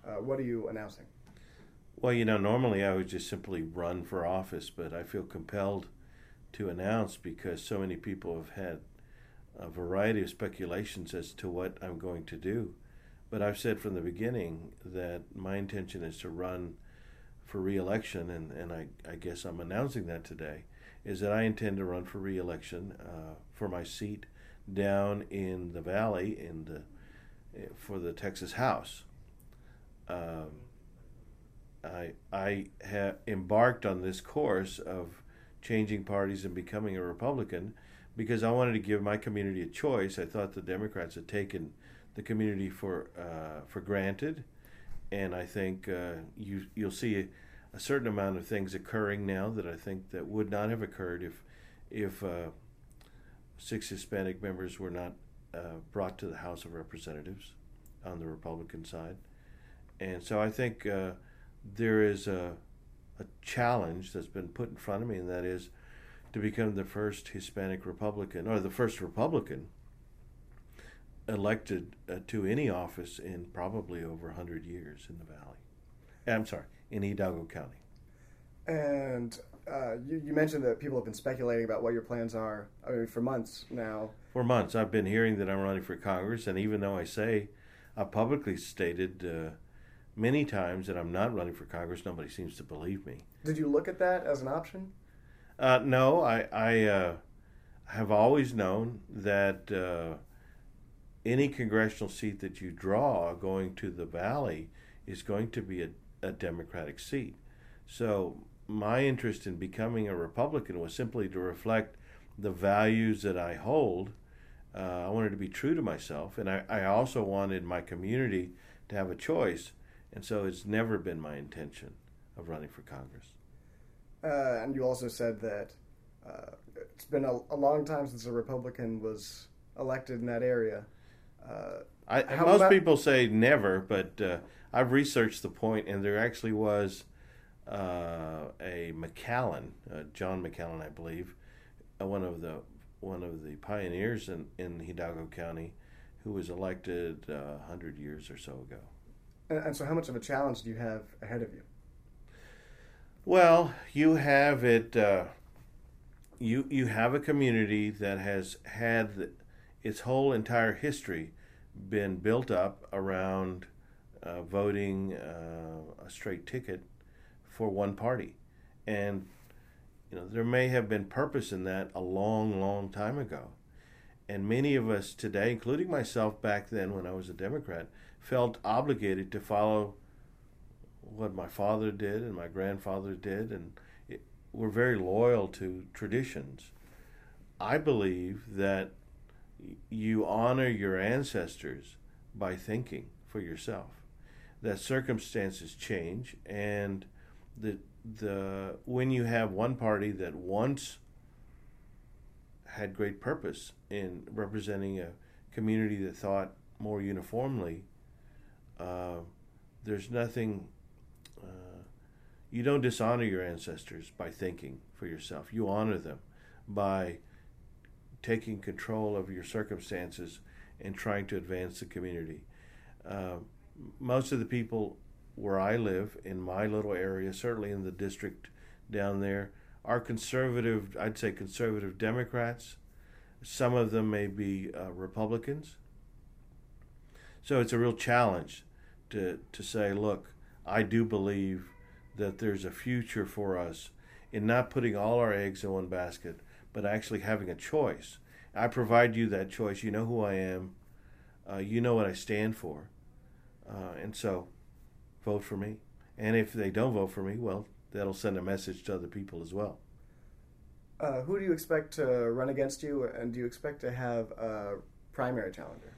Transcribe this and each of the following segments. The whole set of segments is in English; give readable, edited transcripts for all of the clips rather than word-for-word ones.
What are you announcing? Well, normally I would just simply run for office, but I feel compelled to announce because so many people have had a variety of speculations as to what I'm going to do. But I've said from the beginning that my intention is to run for reelection, and I guess I'm announcing that today, is that I intend to run for reelection for my seat down in the valley for the Texas House. Um, I have embarked on this course of changing parties and becoming a Republican because I wanted to give my community a choice. I thought the Democrats had taken the community for granted, and I think you'll see a certain amount of things occurring now that I think that would not have occurred if 6 Hispanic members were not brought to the House of Representatives on the Republican side. And so I think there is a challenge that's been put in front of me, and that is to become the first Hispanic Republican, or the first Republican elected to any office in probably over 100 years in the Valley. I'm sorry, in Hidalgo County. And you mentioned that people have been speculating about what your plans are. I mean, for months now. For months, I've been hearing that I'm running for Congress, and even though I publicly stated many times that I'm not running for Congress, nobody seems to believe me. Did you look at that as an option? No, I have always known that any congressional seat that you draw going to the Valley is going to be a Democratic seat. So my interest in becoming a Republican was simply to reflect the values that I hold. I wanted to be true to myself, and I also wanted my community to have a choice. And so it's never been my intention of running for Congress. And you also said that it's been a long time since a Republican was elected in that area. Most people say never, but I've researched the point, and there actually was a McAllen, John McAllen, I believe, one of the pioneers in Hidalgo County, who was elected 100 years or so ago. And so how much of a challenge do you have ahead of you? Well, you have it. You have a community that has had its whole entire history been built up around voting a straight ticket for one party, and there may have been purpose in that a long, long time ago. And many of us today, including myself back then when I was a Democrat, felt obligated to follow what my father did and my grandfather did, and we're very loyal to traditions. I believe that you honor your ancestors by thinking for yourself. That circumstances change, and when you have one party that once had great purpose in representing a community that thought more uniformly, there's nothing. You don't dishonor your ancestors by thinking for yourself. You honor them by taking control of your circumstances and trying to advance the community. Most of the people where I live, in my little area, certainly in the district down there, are conservative, I'd say conservative Democrats. Some of them may be Republicans. So it's a real challenge to say, look, I do believe that there's a future for us in not putting all our eggs in one basket, but actually having a choice. I provide you that choice. You know who I am. You know what I stand for. And so vote for me. And if they don't vote for me, well, that'll send a message to other people as well. Who do you expect to run against you, and do you expect to have a primary challenger?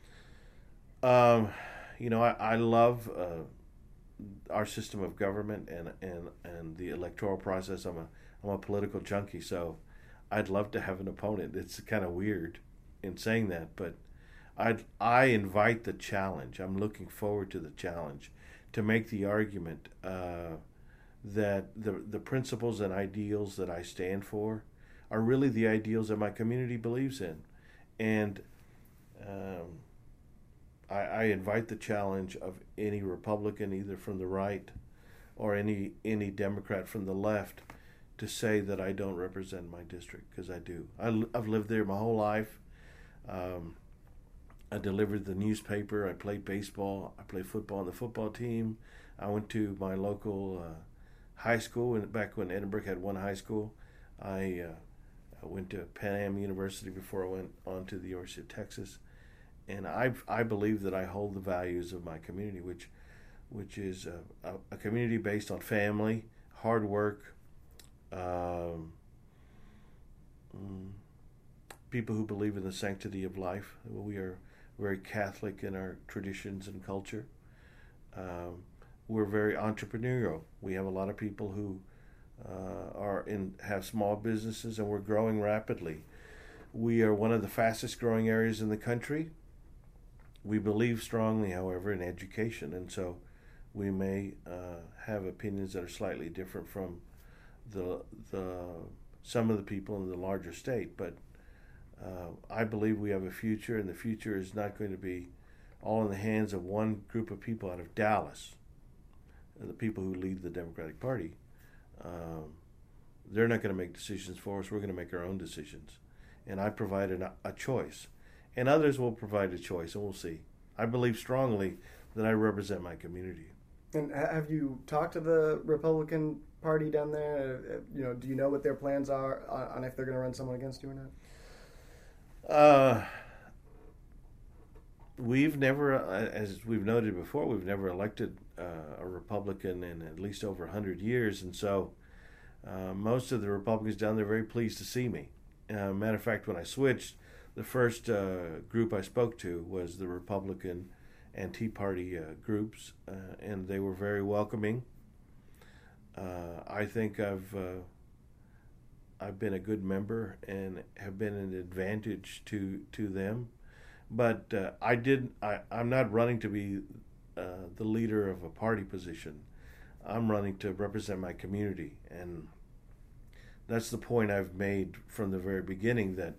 I love our system of government and the electoral process. I'm a political junkie, so I'd love to have an opponent. It's kind of weird in saying that, but I invite the challenge. I'm looking forward to the challenge to make the argument that the principles and ideals that I stand for are really the ideals that my community believes in, and I invite the challenge of any Republican, either from the right or any Democrat from the left, to say that I don't represent my district, because I do. I've lived there my whole life. I delivered the newspaper. I played baseball. I played football on the football team. I went to my local high school, and back when Edinburgh had one high school. I went to Pan Am University before I went on to the University of Texas. And I believe that I hold the values of my community, which is a community based on family, hard work, people who believe in the sanctity of life. We are very Catholic in our traditions and culture. We're very entrepreneurial. We have a lot of people who have small businesses, and we're growing rapidly. We are one of the fastest growing areas in the country. We believe strongly, however, in education, and so we may have opinions that are slightly different from some of the people in the larger state. But I believe we have a future, and the future is not going to be all in the hands of one group of people out of Dallas, the people who lead the Democratic Party. They're not going to make decisions for us. We're going to make our own decisions. And I provide a choice. And others will provide a choice, and we'll see. I believe strongly that I represent my community. And have you talked to the Republican Party down there? Do you know what their plans are on if they're going to run someone against you or not? We've never, as we've noted before, we've never elected a Republican in at least over 100 years, and so most of the Republicans down there are very pleased to see me. Matter of fact, when I switched, the first group I spoke to was the Republican and Tea Party groups, and they were very welcoming. I think I've been a good member and have been an advantage to them, but I'm not running to be the leader of a party position. I'm running to represent my community, and that's the point I've made from the very beginning, that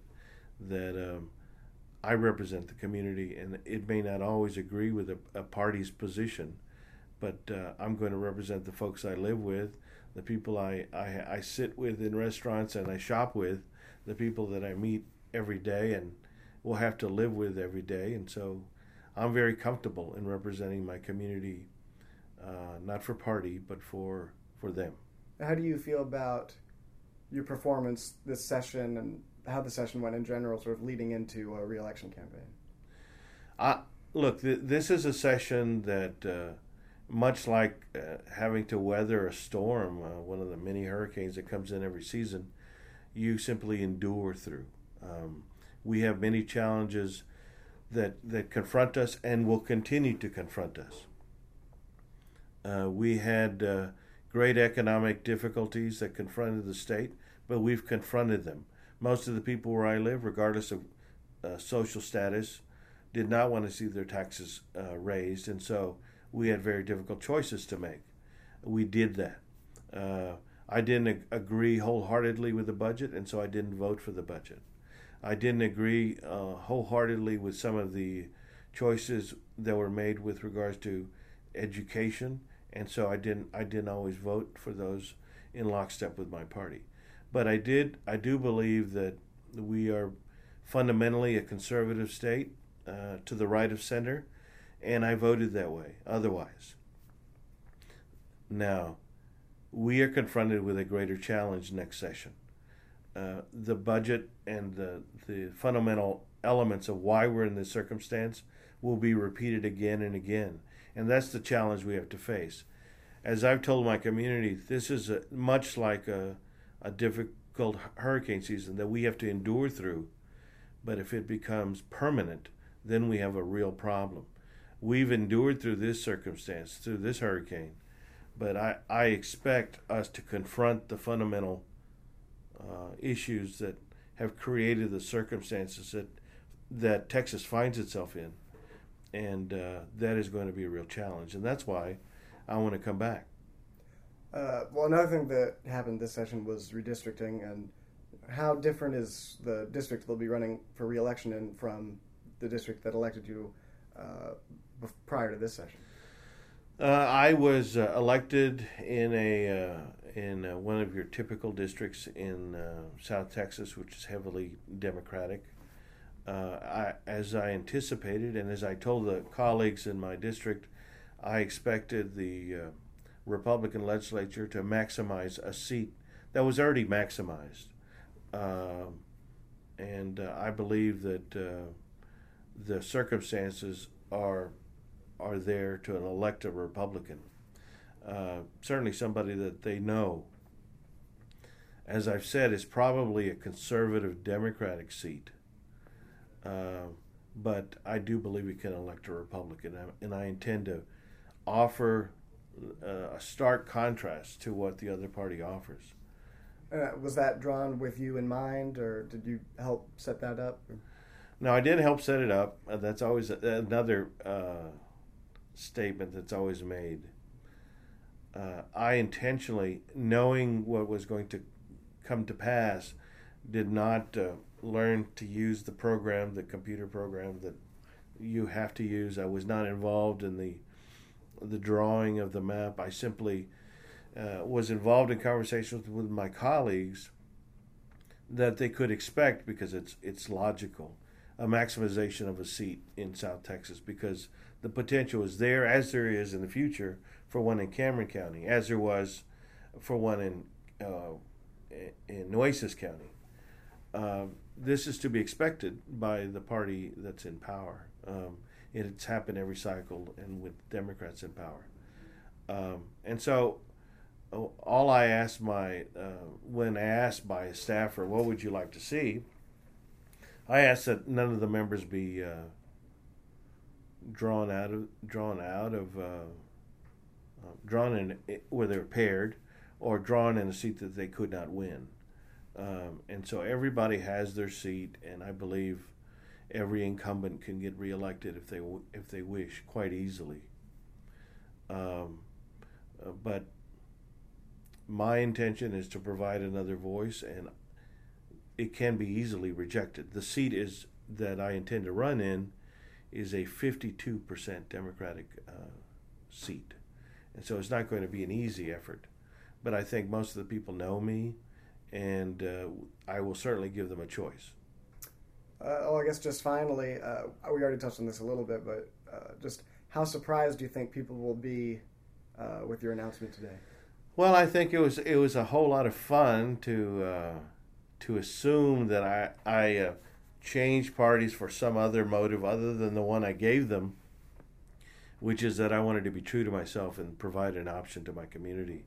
I represent the community, and it may not always agree with a party's position, but I'm going to represent the folks I live with, the people I sit with in restaurants and I shop with, the people that I meet every day and will have to live with every day. And so I'm very comfortable in representing my community, not for party, but for them. How do you feel about your performance this session and how the session went in general, sort of leading into a re-election campaign? Look, this is a session that, much like having to weather a storm, one of the many hurricanes that comes in every season, you simply endure through. We have many challenges that confront us and will continue to confront us. We had great economic difficulties that confronted the state, but we've confronted them. Most of the people where I live, regardless of social status, did not want to see their taxes raised, and so we had very difficult choices to make. We did that. I didn't agree wholeheartedly with the budget, and so I didn't vote for the budget. I didn't agree wholeheartedly with some of the choices that were made with regards to education, and so I didn't always vote for those in lockstep with my party. But I do believe that we are fundamentally a conservative state, to the right of center, and I voted that way otherwise. Now, we are confronted with a greater challenge next session. The budget and the fundamental elements of why we're in this circumstance will be repeated again and again, and that's the challenge we have to face. As I've told my community, this is much like a difficult hurricane season that we have to endure through, but if it becomes permanent, then we have a real problem. We've endured through this circumstance, through this hurricane, but I expect us to confront the fundamental issues that have created the circumstances that Texas finds itself in, and that is going to be a real challenge, and that's why I want to come back. Well, another thing that happened this session was redistricting, and how different is the district they'll be running for re-election in from the district that elected you prior to this session? I was elected in one of your typical districts in South Texas, which is heavily Democratic. As I anticipated, and as I told the colleagues in my district, I expected the Republican legislature to maximize a seat that was already maximized. And I believe that the circumstances are there to elect a Republican. Certainly somebody that they know, as I've said, is probably a conservative Democratic seat. But I do believe we can elect a Republican, and I intend to offer a stark contrast to what the other party offers. Was that drawn with you in mind, or did you help set that up? No, I did help set it up. That's always another statement that's always made. I intentionally, knowing what was going to come to pass, did not learn to use the program, the computer program that you have to use. I was not involved in the drawing of the map. I simply was involved in conversations with my colleagues that they could expect, because it's logical, a maximization of a seat in South Texas, because the potential is there, as there is in the future for one in Cameron County, as there was for one in Nueces County. This is to be expected by the party that's in power. It's happened every cycle, and with Democrats in power. And so, all I asked when asked by a staffer, what would you like to see? I asked that none of the members be drawn in where they're paired, or drawn in a seat that they could not win. And so everybody has their seat, and I believe every incumbent can get reelected if they wish, quite easily. But my intention is to provide another voice, and it can be easily rejected. The seat that I intend to run in is a 52% Democratic seat, and so it's not going to be an easy effort. But I think most of the people know me, and I will certainly give them a choice. I guess just finally, we already touched on this a little bit, but just how surprised do you think people will be with your announcement today? Well, I think it was a whole lot of fun to assume that I changed parties for some other motive other than the one I gave them, which is that I wanted to be true to myself and provide an option to my community.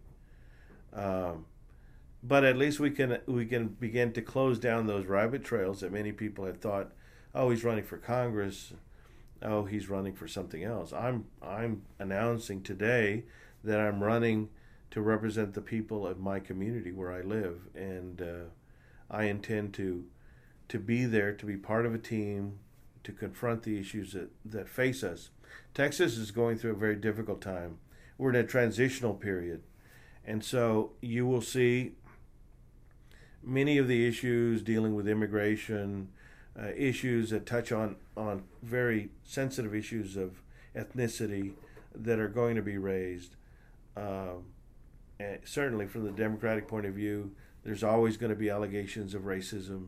But at least we can begin to close down those rabbit trails that many people had thought, oh, he's running for Congress, oh, he's running for something else. I'm announcing today that I'm running to represent the people of my community where I live, and I intend to be there, to be part of a team, to confront the issues that face us. Texas is going through a very difficult time. We're in a transitional period, and so you will see many of the issues dealing with immigration, issues that touch on very sensitive issues of ethnicity that are going to be raised. And certainly from the Democratic point of view, there's always going to be allegations of racism.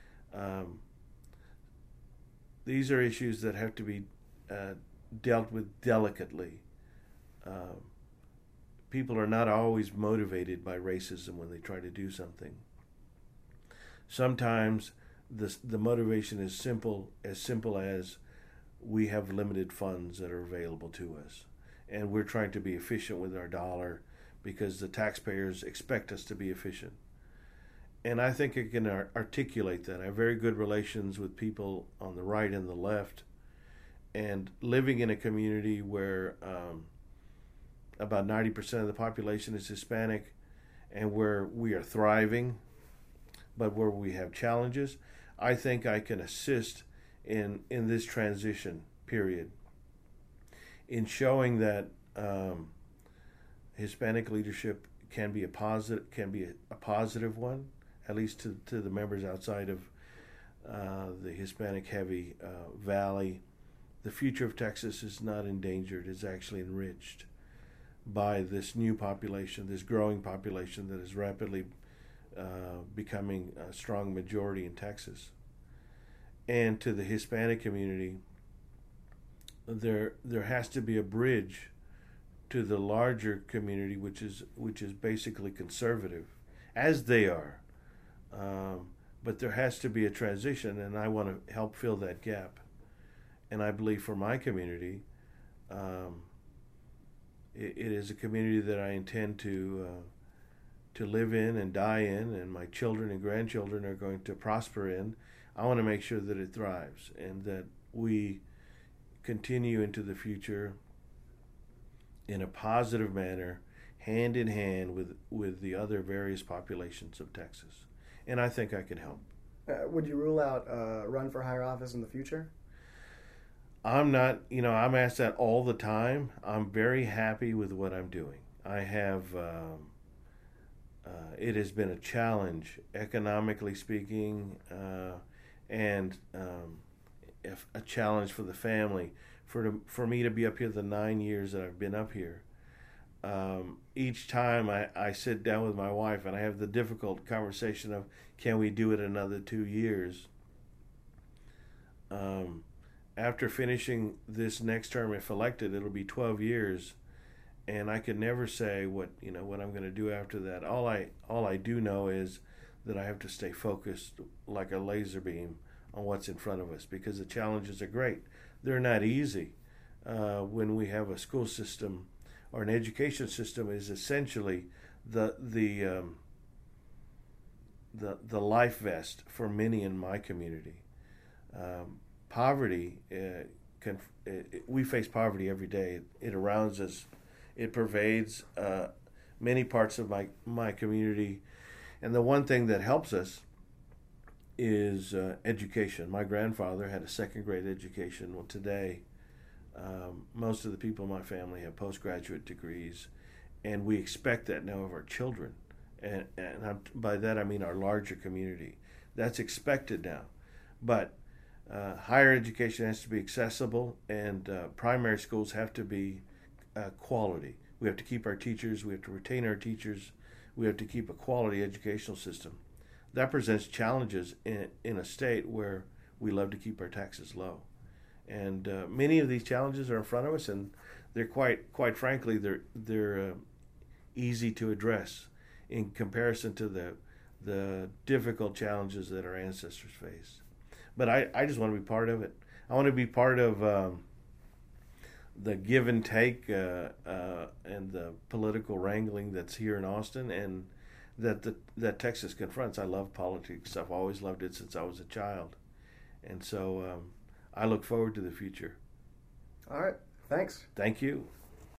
These are issues that have to be dealt with delicately. People are not always motivated by racism when they try to do something. Sometimes the motivation is simple as we have limited funds that are available to us, and we're trying to be efficient with our dollar because the taxpayers expect us to be efficient. And I think I can articulate that. I have very good relations with people on the right and the left, and living in a community where about 90% of the population is Hispanic, and where we are thriving, but where we have challenges, I think I can assist in this transition period in showing that Hispanic leadership can be a positive one, at least to the members outside of the Hispanic heavy valley, the future of Texas is not endangered; it's actually enriched by this new population, this growing population that is rapidly becoming a strong majority in Texas. And to the Hispanic community, there has to be a bridge to the larger community, which is basically conservative, as they are. But there has to be a transition, and I want to help fill that gap. And I believe for my community, it is a community that I intend to live in and die in, and my children and grandchildren are going to prosper in. I want to make sure that it thrives and that we continue into the future in a positive manner, hand in hand with the other various populations of Texas. And I think I can help. Would you rule out run for higher office in the future? I'm not, I'm asked that all the time. I'm very happy with what I'm doing. I have, it has been a challenge, economically speaking, and a challenge for the family. For me to be up here the 9 years that I've been up here, each time I sit down with my wife and I have the difficult conversation of, can we do it another 2 years? After finishing this next term, if elected, it'll be 12 years, and I could never say what I'm going to do after that. All I do know is that I have to stay focused like a laser beam on what's in front of us, because the challenges are great. They're not easy. When we have a school system or an education system is essentially the life vest for many in my community. Poverty, we face poverty every day. It surrounds us. It pervades many parts of my community. And the one thing that helps us is education. My grandfather had a second-grade education. Well, today, most of the people in my family have postgraduate degrees, and we expect that now of our children. And by that I mean our larger community. That's expected now. But higher education has to be accessible, and primary schools have to be quality. We have to keep our teachers. We have to retain our teachers. We have to keep a quality educational system. That presents challenges in a state where we love to keep our taxes low. And many of these challenges are in front of us, and they're quite frankly, they're easy to address in comparison to the difficult challenges that our ancestors faced. But I just want to be part of it. I want to be part of the give and take and the political wrangling that's here in Austin, and that Texas confronts. I love politics. I've always loved it since I was a child. And so I look forward to the future. All right. Thanks. Thank you.